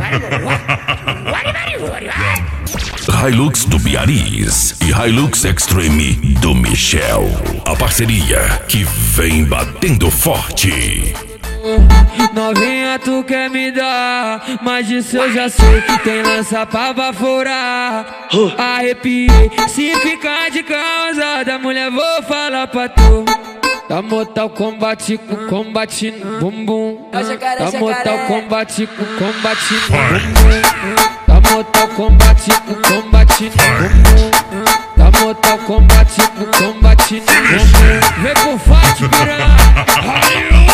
Hilux do Biarritz e Hilux Extreme do Michel. A parceria que vem batendo forte. Novinha, tu quer me dar, mas disso eu já sei. Tem lança pra baforar. Arrepiei, se ficar de causada, mulher, vou falar pra tu. Tá mortal combate com combate no bumbum. Tá mortal combate com combate no bumbum. Tá mortal combate com combate no bumbum. Tá mortal combate com combate no bumbum. Vem com forte, piranha.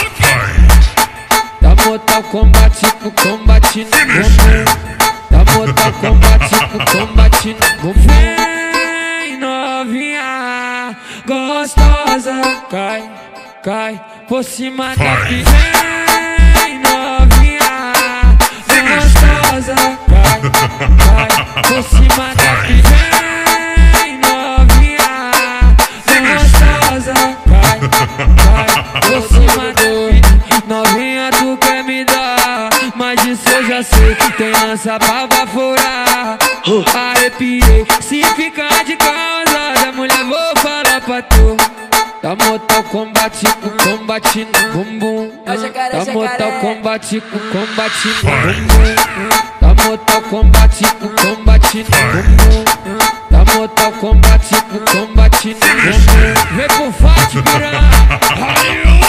Tá mortal combate com combate no bumbum. Tá mortal combate com combate no bumbum. Vem novinha gostosa, cai, cai por cima da piranha. Vem novinha gostosa, cai, cai por cima da piranha. Vem novinha gostosa, cai, cai por cima da piranha. Novinha, tu quer me dar, mas disso eu já sei. Tem lança pra baforar. Arrepiei, se ficar de causada, mulher, vou falar pra tu. Tá mortal combate com combate no bumbum. Tá mortal combate com combate no bumbum. Tá mortal combate com combate no bumbum. Tá mortal combate com combate no bumbum. Vem com forte, piranha.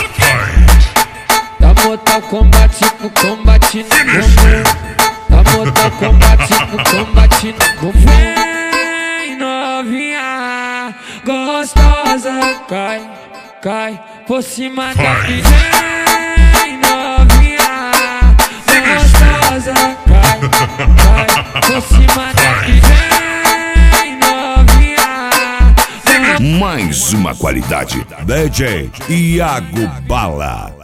Tá mortal combate com combate no bumbum. Tá mortal combate com combate no bumbum. Vem novinha gostosa, cai, cai por cima da piranha. Vem novinha gostosa, cai, cai por cima da piranha. Vem novinha. Mais uma qualidade. DJ Iago Bala.